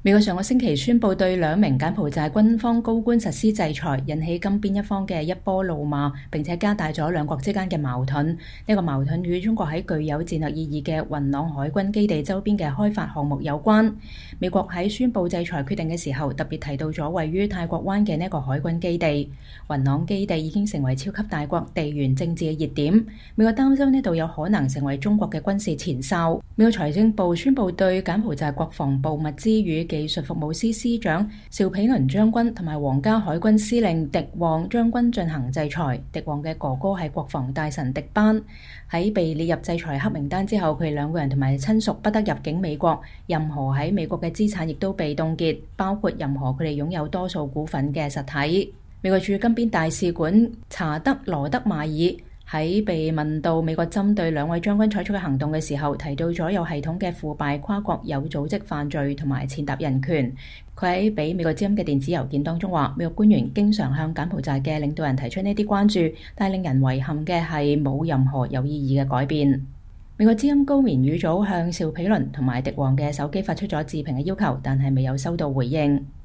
美國上個星期宣布對2名柬埔寨軍方高官實施制裁，引起金邊一方嘅一波怒罵，並且加大咗兩國之間嘅矛盾。呢個矛盾與中國喺具有戰略意義嘅雲朗海軍基地周邊嘅開發項目有關。美國喺宣布制裁決定嘅時候，特別提到咗位於泰國灣嘅呢個海軍基地。雲朗基地已經成為超級大國地緣政治嘅熱點。美國擔心呢度有可能成為中國嘅軍事前哨。美國財政部宣布對柬埔寨國防部物資與技術服務司司長邵皮倫將軍同埋皇家海軍司令迪旺將軍進行制裁。迪旺嘅哥哥係國防大臣迪班。喺被列入制裁黑名單之後，佢哋兩個人同埋親屬不得入境美國，任何喺美國嘅資產亦都被凍結，包括任何佢哋擁有多數股份嘅實體。美國駐金邊大使館查德羅德馬爾喺被問到美國針對兩位將軍採取嘅行動嘅時候，提到咗有系統嘅腐敗跨國有組織犯罪同埋踐踏人權。佢喺俾美國之音嘅電子郵件當中話，美國官員經常向柬埔寨嘅領導人提出呢啲關注，但係令人遺憾嘅係冇任何有意義嘅改變。美國之音高棉語組向邵皮倫同埋迪旺嘅手機發出咗置評嘅要求，但係未有收到回應。